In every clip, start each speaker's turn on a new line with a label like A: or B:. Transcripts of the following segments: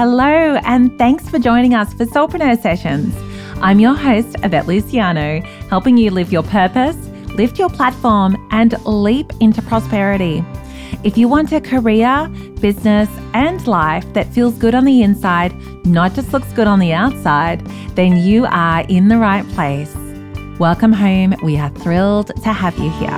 A: Hello, and thanks for joining us for Soulpreneur Sessions. I'm your host, Yvette Luciano, helping you live your purpose, lift your platform, and leap into prosperity. If you want a career, business, and life that feels good on the inside, not just looks good on the outside, then you are in the right place. Welcome home. We are thrilled to have you here.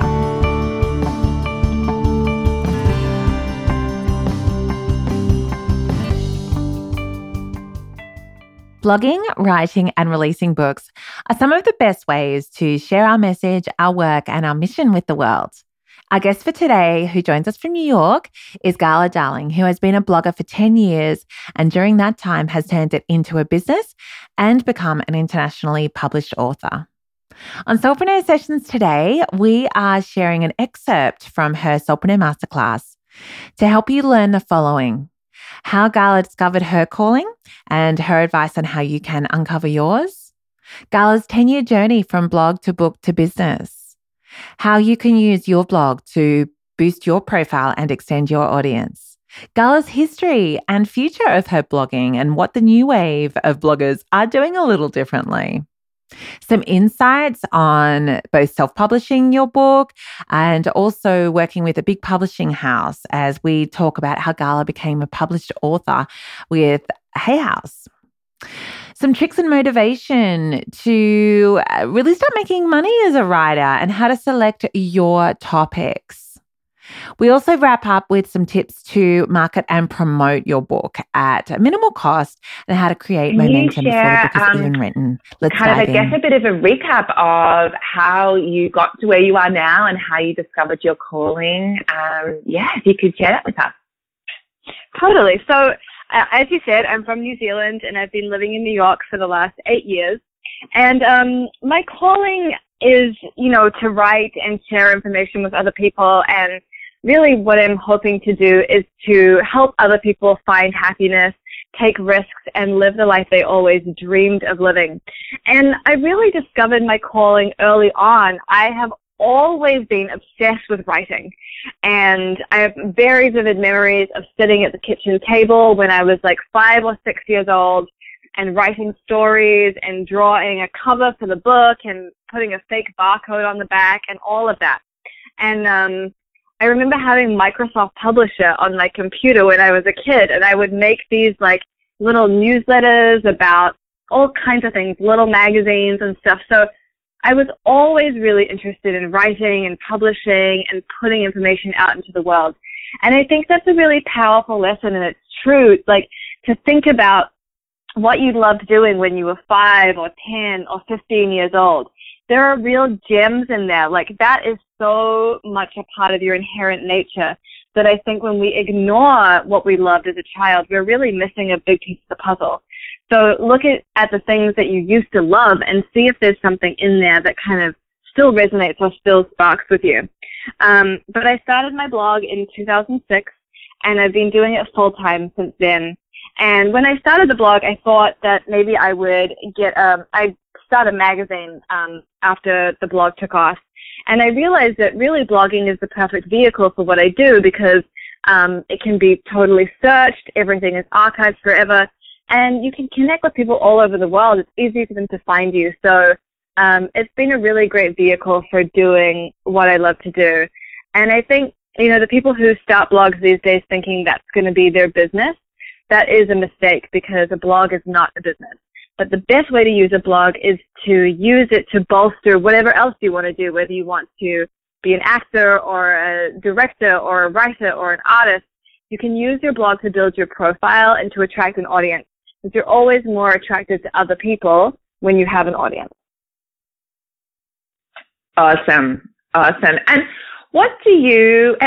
A: Blogging, writing, and releasing books are some of the best ways to share our message, our work, and our mission with the world. Our guest for today, who joins us from New York, is Gala Darling, who has been a blogger for 10 years and during that time has turned it into a business and become an internationally published author. On Soulpreneur Sessions today, we are sharing an excerpt from her Soulpreneur Masterclass to help you learn the following: how Gala discovered her calling and her advice on how you can uncover yours, Gala's 10-year journey from blog to book to business, how you can use your blog to boost your profile and extend your audience, Gala's history and future of her blogging and what the new wave of bloggers are doing a little differently, some insights on both self-publishing your book and also working with a big publishing house as we talk about how Gala became a published author with Hay House. Some tricks and motivation to really start making money as a writer and how to select your topics. We also wrap up with some tips to market and promote your book at a minimal cost and how to create momentum before the book is even written. Let's dive in.
B: A bit of a recap of how you got to where you are now and how you discovered your calling. If you could share that with us.
C: Totally. So, as you said, I'm from New Zealand and I've been living in New York for the last 8 years. And my calling is, to write and share information with other people. And really what I'm hoping to do is to help other people find happiness, take risks, and live the life they always dreamed of living. And I really discovered my calling early on. I have always been obsessed with writing. And I have very vivid memories of sitting at the kitchen table when I was like 5 or 6 years old and writing stories and drawing a cover for the book and putting a fake barcode on the back and all of that. And I remember having Microsoft Publisher on my computer when I was a kid, and I would make these like little newsletters about all kinds of things, little magazines and stuff. So I was always really interested in writing and publishing and putting information out into the world. And I think that's a really powerful lesson, and it's true, like to think about what you loved doing when you were 5 or 10 or 15 years old. There are real gems in there. Like that is so much a part of your inherent nature that I think when we ignore what we loved as a child, we're really missing a big piece of the puzzle. So look at the things that you used to love and see if there's something in there that kind of still resonates or still sparks with you. But I started my blog in 2006, and I've been doing it full-time since then. And when I started the blog, I thought that maybe I would I'd start a magazine after the blog took off. And I realized that really blogging is the perfect vehicle for what I do because it can be totally searched, everything is archived forever, and you can connect with people all over the world. It's easy for them to find you. So it's been a really great vehicle for doing what I love to do. And I think, the people who start blogs these days thinking that's going to be their business, that is a mistake because a blog is not a business. But the best way to use a blog is to use it to bolster whatever else you want to do, whether you want to be an actor or a director or a writer or an artist. You can use your blog to build your profile and to attract an audience, because you're always more attracted to other people when you have an audience.
B: Awesome. And what do you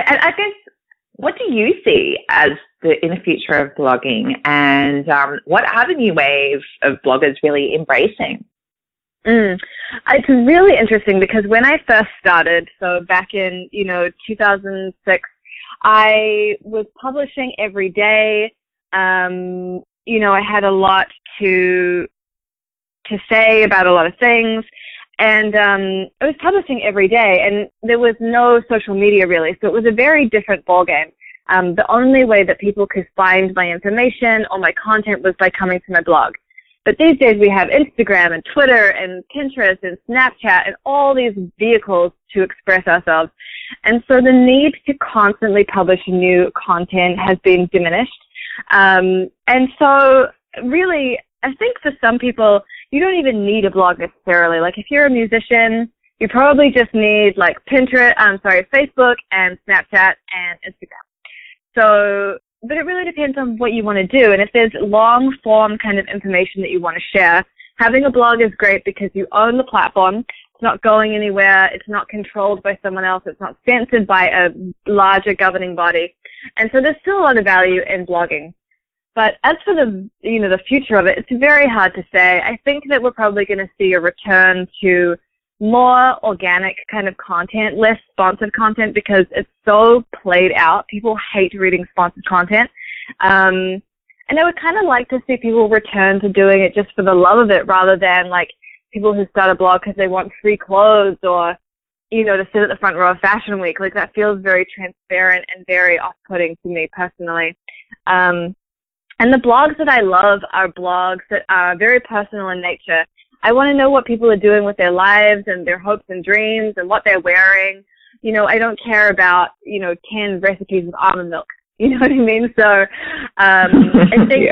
B: see as in the future of blogging, and what are the new wave of bloggers really embracing?
C: It's really interesting because when I first started, so back in 2006, I was publishing every day. I had a lot to say about a lot of things. And I was publishing every day, and there was no social media really, so it was a very different ballgame. the only way that people could find my information or my content was by coming to my blog. But these days we have Instagram and Twitter and Pinterest and Snapchat and all these vehicles to express ourselves. And so the need to constantly publish new content has been diminished. And so really, I think for some people, you don't even need a blog necessarily. Like if you're a musician, you probably just need like Facebook and Snapchat and Instagram. So, but it really depends on what you want to do. And if there's long form kind of information that you want to share, having a blog is great because you own the platform. It's not going anywhere. It's not controlled by someone else. It's not censored by a larger governing body. And so there's still a lot of value in blogging. But as for the future of it, it's very hard to say. I think that we're probably going to see a return to more organic kind of content, less sponsored content, because it's so played out. People hate reading sponsored content. And I would kind of like to see people return to doing it just for the love of it, rather than like people who start a blog because they want free clothes or, to sit at the front row of Fashion Week. Like that feels very transparent and very off-putting to me personally. And the blogs that I love are blogs that are very personal in nature. I want to know what people are doing with their lives and their hopes and dreams and what they're wearing. I don't care about, 10 recipes of almond milk. You know what I mean? So, I think,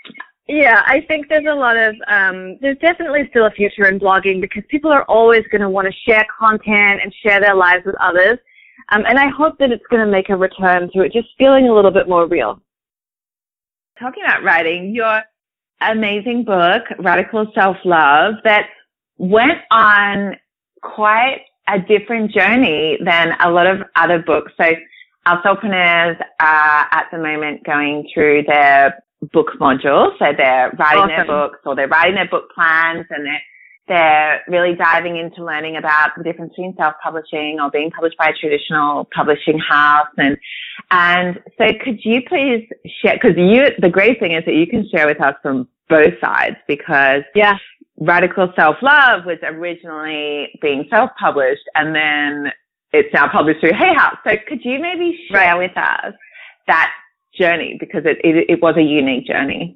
C: I think there's a lot of, there's definitely still a future in blogging because people are always going to want to share content and share their lives with others. And I hope that it's going to make a return to it just feeling a little bit more real.
B: Talking about writing, your amazing book, Radical Self-Love, that went on quite a different journey than a lot of other books. So our soulpreneurs are at the moment going through their book module. So they're writing their books or they're writing their book plans, and they're really diving into learning about the difference between self-publishing or being published by a traditional publishing house. And so could you please share, because the great thing is that you can share with us from both sides, because Radical Self-Love was originally being self-published and then it's now published through Hay House. So could you maybe share with us that journey, because it was a unique journey?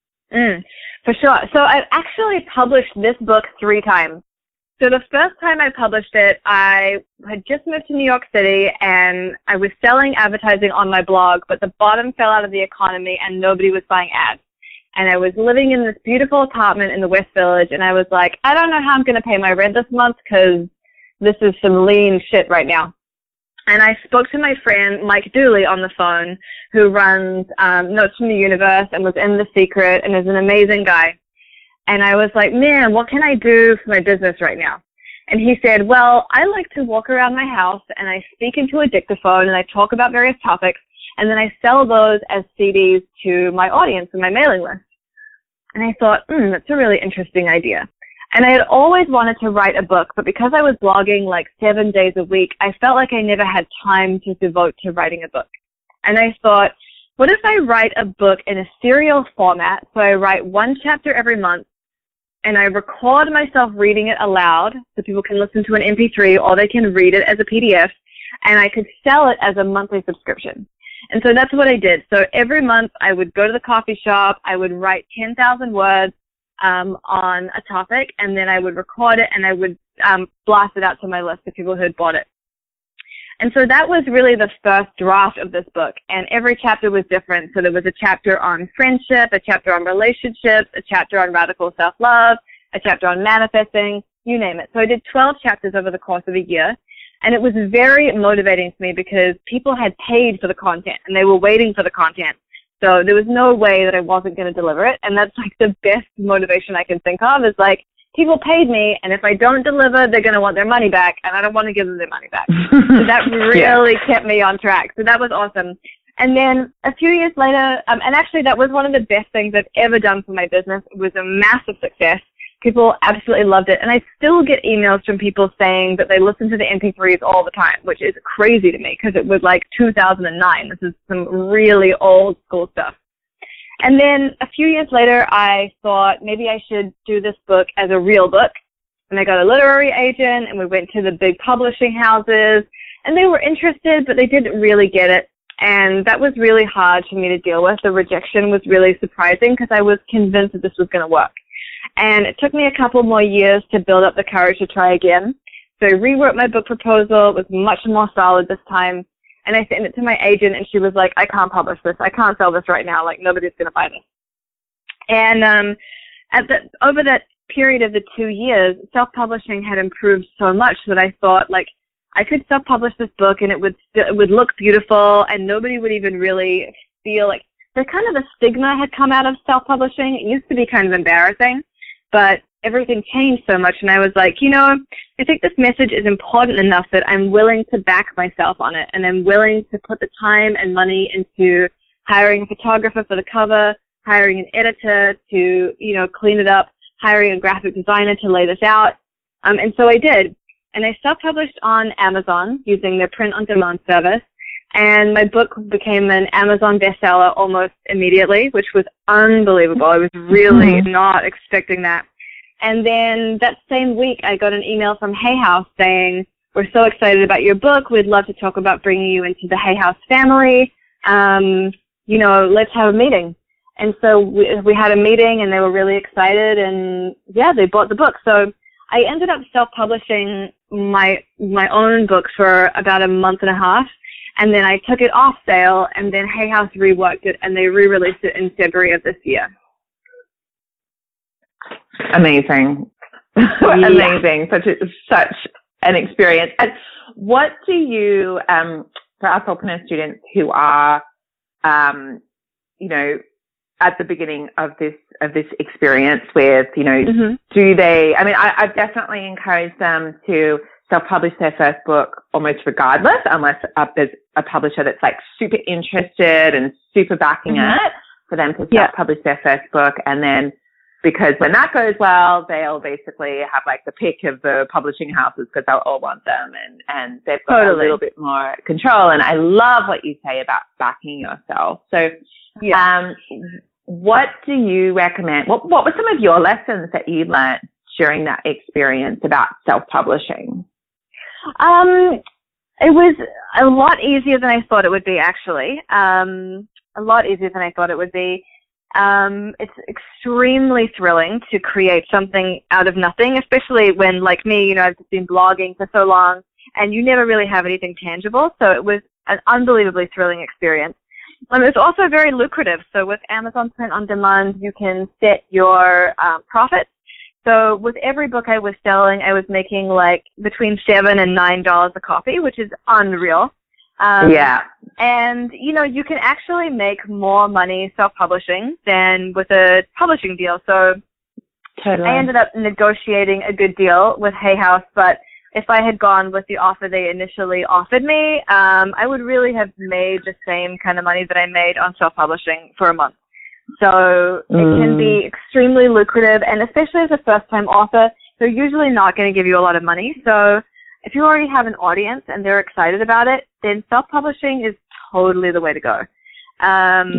C: For sure. So I've actually published this book 3 times. So the first time I published it, I had just moved to New York City and I was selling advertising on my blog, but the bottom fell out of the economy and nobody was buying ads. And I was living in this beautiful apartment in the West Village, and I was like, I don't know how I'm going to pay my rent this month because this is some lean shit right now. And I spoke to my friend Mike Dooley on the phone, who runs Notes from the Universe and was in The Secret and is an amazing guy. And I was like, man, what can I do for my business right now? And he said, well, I like to walk around my house and I speak into a dictaphone and I talk about various topics, and then I sell those as CDs to my audience and my mailing list. And I thought, that's a really interesting idea. And I had always wanted to write a book, but because I was blogging like 7 days a week, I felt like I never had time to devote to writing a book. And I thought, what if I write a book in a serial format? So I write 1 chapter every month, and I record myself reading it aloud so people can listen to an MP3 or they can read it as a PDF, and I could sell it as a monthly subscription. And so that's what I did. So every month I would go to the coffee shop, I would write 10,000 words on a topic, and then I would record it and I would blast it out to my list of people who had bought it. And so that was really the first draft of this book, and every chapter was different. So there was a chapter on friendship, a chapter on relationships, a chapter on radical self-love, a chapter on manifesting, you name it. So I did 12 chapters over the course of a year. And it was very motivating to me because people had paid for the content and they were waiting for the content. So there was no way that I wasn't going to deliver it. And that's like the best motivation I can think of, is like, people paid me, and if I don't deliver, they're going to want their money back, and I don't want to give them their money back. So that really kept me on track. So that was awesome. And then a few years later, and actually that was one of the best things I've ever done for my business. It was a massive success. People absolutely loved it. And I still get emails from people saying that they listen to the MP3s all the time, which is crazy to me because it was like 2009. This is some really old school stuff. And then a few years later, I thought maybe I should do this book as a real book. And I got a literary agent, and we went to the big publishing houses, and they were interested, but they didn't really get it. And that was really hard for me to deal with. The rejection was really surprising because I was convinced that this was going to work. And it took me a couple more years to build up the courage to try again. So I rewrote my book proposal. It was much more solid this time. And I sent it to my agent, and she was like, I can't publish this. I can't sell this right now. Like, nobody's going to buy this. And over that period of the 2 years, self-publishing had improved so much that I thought, like, I could self-publish this book and it would look beautiful, and nobody would even really feel like the kind of a stigma had come out of self-publishing. It used to be kind of embarrassing, but everything changed so much, and I was like, I think this message is important enough that I'm willing to back myself on it, and I'm willing to put the time and money into hiring a photographer for the cover, hiring an editor to, clean it up, hiring a graphic designer to lay this out. And so I did. And I self-published on Amazon using their print-on-demand service. And my book became an Amazon bestseller almost immediately, which was unbelievable. I was really not expecting that. And then that same week, I got an email from Hay House saying, we're so excited about your book. We'd love to talk about bringing you into the Hay House family. Let's have a meeting. And so we had a meeting, and they were really excited, and they bought the book. So I ended up self-publishing my own book for about a month and a half, and then I took it off sale, and then Hay House reworked it, and they re-released it in February of this year.
B: Amazing. Amazing. Such an experience. And what do you, for our Soulpreneur students who are, at the beginning of this experience with, do they, I've definitely encouraged them to self-publish their first book almost regardless, unless there's a publisher that's like super interested and super backing it for them to self-publish their first book. And then, because when that goes well, they'll basically have like the pick of the publishing houses because they'll all want them, and they've got a little bit more control. And I love what you say about backing yourself. So, what do you recommend? What were some of your lessons that you learned during that experience about self-publishing?
C: It was a lot easier than I thought it would be, actually. A lot easier than I thought it would be. It's extremely thrilling to create something out of nothing, especially when, like me, I've just been blogging for so long, and you never really have anything tangible. So it was an unbelievably thrilling experience. It's also very lucrative. So with Amazon Print on Demand, you can set your profits. So with every book I was selling, I was making like between $7 and $9 a copy, which is unreal. And, you can actually make more money self-publishing than with a publishing deal. So totally. I ended up negotiating a good deal with Hay House, but if I had gone with the offer they initially offered me, I would really have made the same kind of money that I made on self-publishing for a month. So it can be extremely lucrative, and especially as a first-time author, they're usually not going to give you a lot of money. So if you already have an audience and they're excited about it, then self-publishing is totally the way to go. And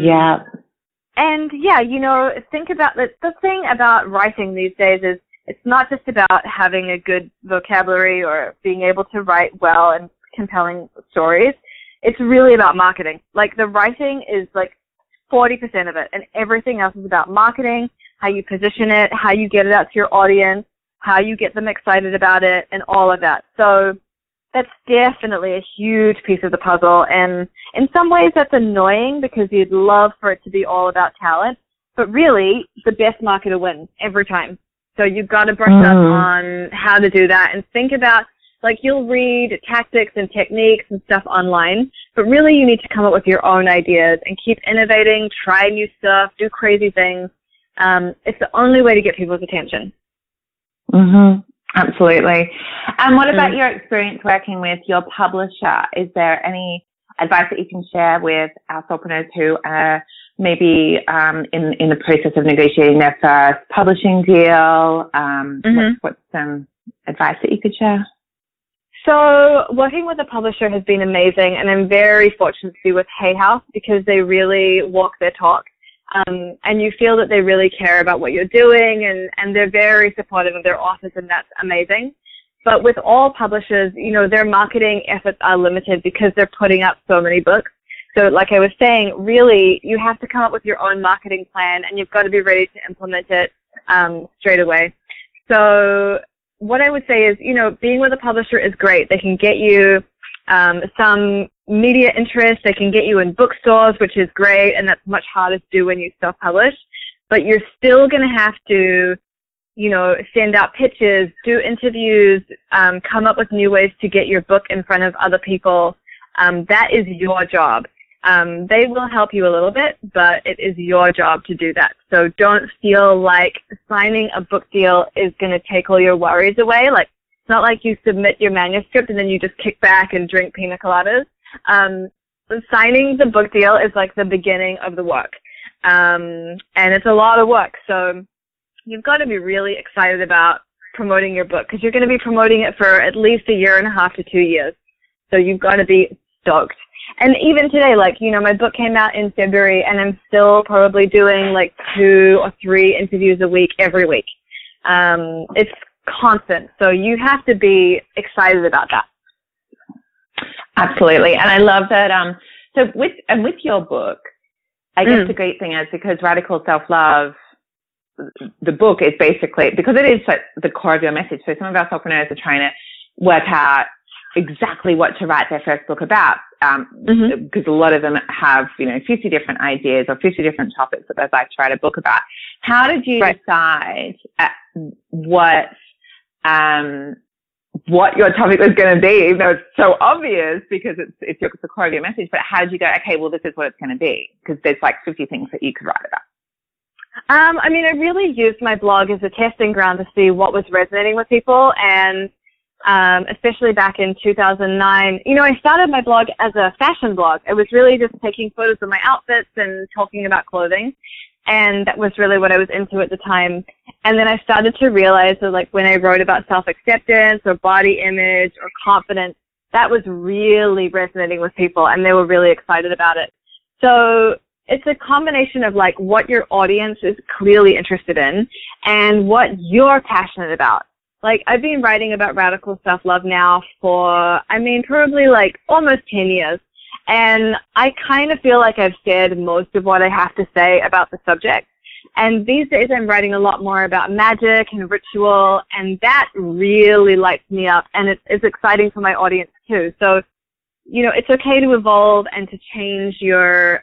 C: think about the thing about writing these days is it's not just about having a good vocabulary or being able to write well and compelling stories. It's really about marketing. Like, the writing is like 40% of it, and everything else is about marketing, how you position it, how you get it out to your audience, how you get them excited about it, and all of that. So that's definitely a huge piece of the puzzle, and in some ways that's annoying because you'd love for it to be all about talent, but really the best marketer wins every time. So you've got to brush up on how to do that, and think about, like, you'll read tactics and techniques and stuff online, but really you need to come up with your own ideas and keep innovating, try new stuff, do crazy things. It's the only way to get people's attention.
B: Absolutely. And what about your experience working with your publisher? Is there any advice that you can share with our soulpreneurs who are maybe in the process of negotiating their first publishing deal? What's some advice that you could share?
C: So working with a publisher has been amazing, and I'm very fortunate to be with Hay House because they really walk their talk. And you feel that they really care about what you're doing, and they're very supportive of their authors, and that's amazing. But with all publishers, their marketing efforts are limited because they're putting up so many books. So like I was saying, really, you have to come up with your own marketing plan, and you've got to be ready to implement it straight away. So what I would say is, being with a publisher is great. They can get you some media interest. They can get you in bookstores, which is great, and that's much harder to do when you self-publish. But you're still going to have to, send out pitches, do interviews, come up with new ways to get your book in front of other people. That is your job. They will help you a little bit, but it is your job to do that. So don't feel like signing a book deal is going to take all your worries away. Like, it's not like you submit your manuscript and then you just kick back and drink pina coladas. Signing the book deal is like the beginning of the work. And it's a lot of work. So you've got to be really excited about promoting your book, because you're going to be promoting it for at least 1.5 to 2 years. So you've got to be stoked. And even today, my book came out in February, and I'm still probably doing 2 or 3 interviews a week every week. It's constant. So you have to be excited about that.
B: Absolutely. And I love that. So with your book, I guess the great thing is, because Radical Self-Love, the book is basically, because it is the core of your message. So some of our self-entrepreneurs are trying to work out exactly what to write their first book about, because a lot of them have 50 different ideas or 50 different topics that they'd like to write a book about. How did you decide what your topic was going to be, even though it's so obvious because it's the core of your message? But how did you go, okay, well, this is what it's going to be? Because there's 50 things that you could write about.
C: I really used my blog as a testing ground to see what was resonating with people, and especially back in 2009. I started my blog as a fashion blog. It was really just taking photos of my outfits and talking about clothing. And that was really what I was into at the time. And then I started to realize that when I wrote about self-acceptance or body image or confidence, that was really resonating with people, and they were really excited about it. So it's a combination of what your audience is clearly interested in and what you're passionate about. I've been writing about radical self-love now for, probably almost 10 years. And I kind of feel like I've said most of what I have to say about the subject. And these days I'm writing a lot more about magic and ritual, and that really lights me up, and it's exciting for my audience too. So, it's okay to evolve and to change your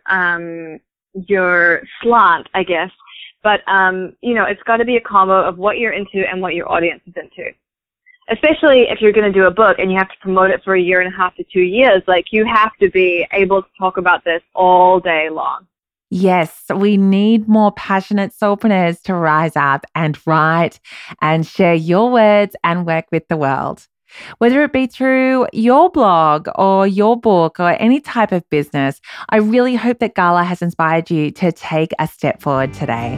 C: slant, I guess. But, it's got to be a combo of what you're into and what your audience is into. Especially if you're going to do a book and you have to promote it for 1.5 to 2 years, you have to be able to talk about this all day long.
A: Yes, we need more passionate soulpreneurs to rise up and write and share your words and work with the world. Whether it be through your blog or your book or any type of business, I really hope that Gala has inspired you to take a step forward today.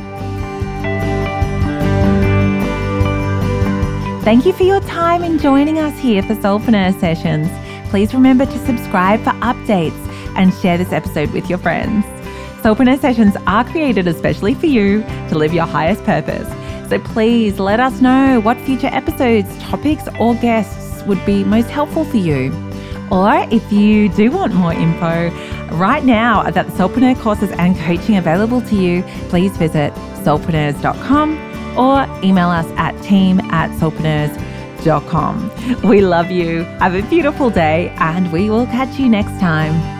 A: Thank you for your time in joining us here for Soulpreneur Sessions. Please remember to subscribe for updates and share this episode with your friends. Soulpreneur Sessions are created especially for you to live your highest purpose. So please let us know what future episodes, topics, or guests would be most helpful for you. Or if you do want more info right now about the Soulpreneur courses and coaching available to you, please visit soulpreneurs.com or email us at team@soulpreneurs.com. We love you. Have a beautiful day, and we will catch you next time.